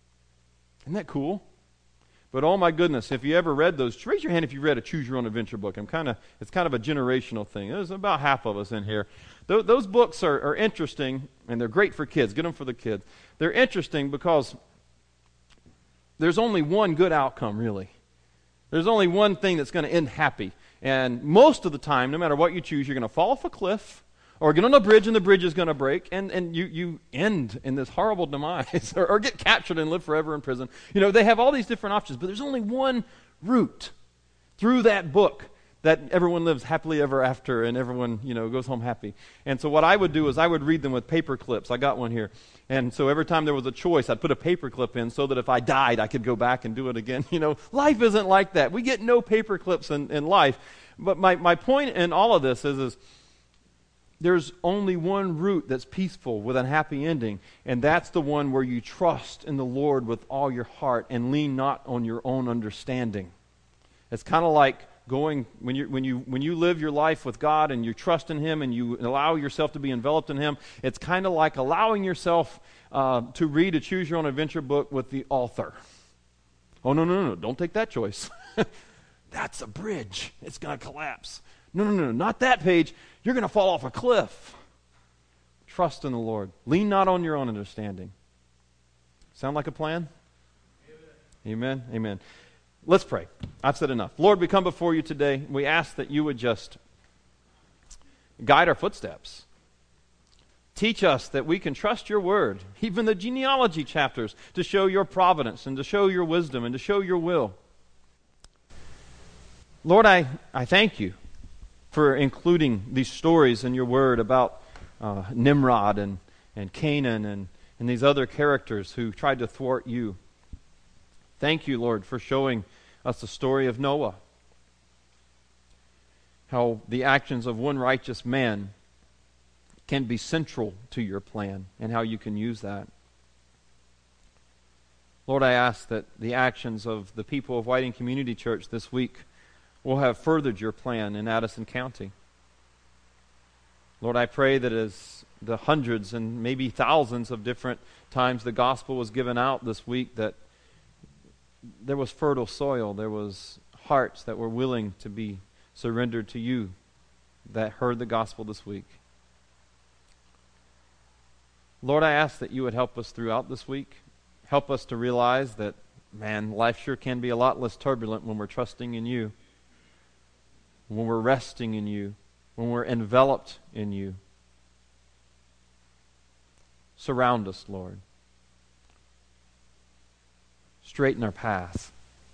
Isn't that cool? But oh my goodness, if you ever read those, raise your hand if you read a Choose Your Own Adventure book. I'm kind of, it's kind of a generational thing. There's about half of us in here. Th- those books are, are interesting, and they're great for kids. Get them for the kids. They're interesting because there's only one good outcome, really. There's only one thing that's going to end happy. And most of the time, no matter what you choose, you're going to fall off a cliff, or get on a bridge and the bridge is going to break, and, and you, you end in this horrible demise, or, or get captured and live forever in prison. You know, they have all these different options, but there's only one route through that book that everyone lives happily ever after, and everyone, you know, goes home happy. And so what I would do is I would read them with paper clips. I got one here. And so every time there was a choice, I'd put a paper clip in so that if I died, I could go back and do it again. You know, life isn't like that. We get no paper clips in, in life. But my, my point in all of this is, is there's only one route that's peaceful with a happy ending, and that's the one where you trust in the Lord with all your heart and lean not on your own understanding. It's kind of like going, when you when you when you live your life with God and you trust in Him and you allow yourself to be enveloped in Him, it's kind of like allowing yourself uh, to read a Choose Your Own Adventure book with the author. Oh, no, no, no, don't take that choice. That's a bridge. It's going to collapse. No, no, no, not that page. You're going to fall off a cliff. Trust in the Lord. Lean not on your own understanding. Sound like a plan? Amen. Amen. Amen. Let's pray. I've said enough. Lord, we come before you today. We ask that you would just guide our footsteps. Teach us that we can trust your word, even the genealogy chapters, to show your providence and to show your wisdom and to show your will. Lord, I, I thank you for including these stories in your word about uh, Nimrod and, and Canaan and, and these other characters who tried to thwart you. Thank you, Lord, for showing us the story of Noah. How the actions of one righteous man can be central to your plan and how you can use that. Lord, I ask that the actions of the people of Whiting Community Church this week will have furthered your plan in Addison County. Lord, I pray that as the hundreds and maybe thousands of different times the gospel was given out this week, that there was fertile soil, there was hearts that were willing to be surrendered to you that heard the gospel this week. Lord, I ask that you would help us throughout this week. Help us to realize that, man, life sure can be a lot less turbulent when we're trusting in you, when we're resting in you, when we're enveloped in you. Surround us, Lord. Straighten our path.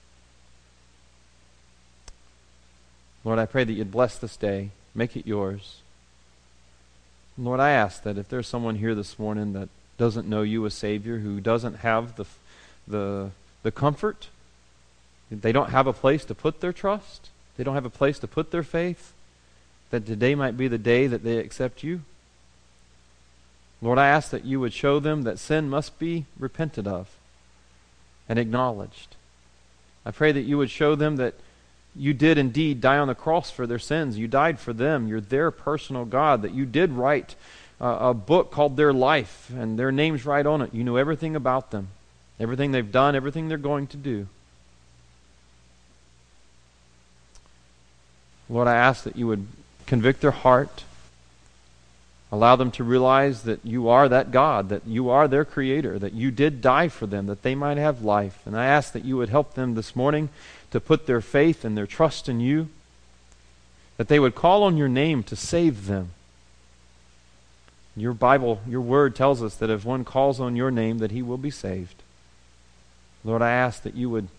Lord, I pray that you'd bless this day. Make it yours. Lord, I ask that if there's someone here this morning that doesn't know you as Savior, who doesn't have the the the comfort, they don't have a place to put their trust, they don't have a place to put their faith, that today might be the day that they accept you. Lord, I ask that you would show them that sin must be repented of and acknowledged. I pray that you would show them that you did indeed die on the cross for their sins. You died for them. You're their personal God. That you did write uh, a book called Their Life, and their name's right on it. You know everything about them, everything they've done, everything they're going to do. Lord, I ask that you would convict their heart, allow them to realize that you are that God, that you are their Creator, that you did die for them, that they might have life. And I ask that you would help them this morning to put their faith and their trust in you, that they would call on your name to save them. Your Bible, your word tells us that if one calls on your name, that he will be saved. Lord, I ask that you would,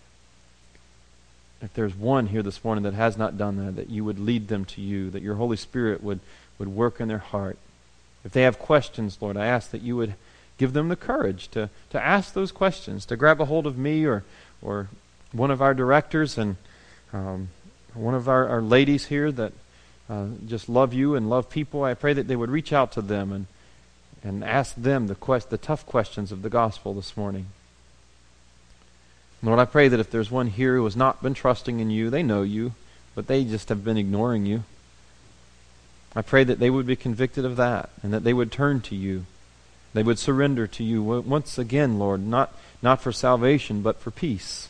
if there's one here this morning that has not done that, that you would lead them to you, that your Holy Spirit would, would work in their heart. If they have questions, Lord, I ask that you would give them the courage to, to ask those questions, to grab a hold of me or or one of our directors and um, one of our, our ladies here that uh, just love you and love people. I pray that they would reach out to them and and ask them the quest, the tough questions of the gospel this morning. Lord, I pray that if there's one here who has not been trusting in you, they know you, but they just have been ignoring you. I pray that they would be convicted of that and that they would turn to you. They would surrender to you once again, Lord, not, not for salvation, but for peace.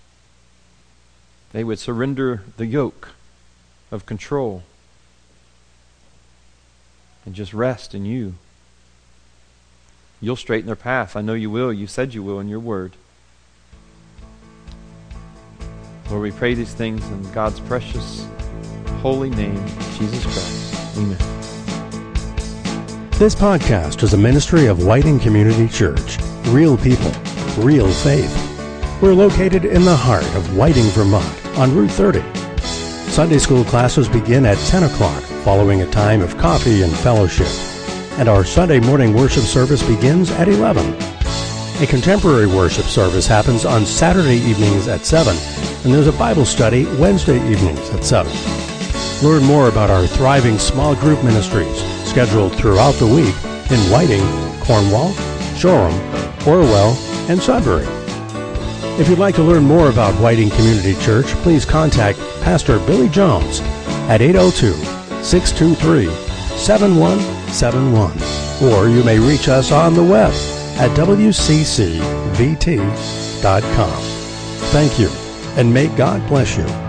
They would surrender the yoke of control and just rest in you. You'll straighten their path. I know you will. You said you will in your word. Lord, we pray these things in God's precious, holy name, Jesus Christ. Amen.
This podcast is a ministry of Whiting Community Church. Real people, real faith. We're located in the heart of Whiting, Vermont, on Route thirty. Sunday school classes begin at ten o'clock, following a time of coffee and fellowship. And our Sunday morning worship service begins at eleven. A contemporary worship service happens on Saturday evenings at seven, and there's a Bible study Wednesday evenings at seven. Learn more about our thriving small group ministries scheduled throughout the week in Whiting, Cornwall, Shoreham, Orwell, and Sudbury. If you'd like to learn more about Whiting Community Church, please contact Pastor Billy Jones at eight oh two, six two three, seven one seven one, or you may reach us on the web at w c c v t dot com. Thank you, and may God bless you.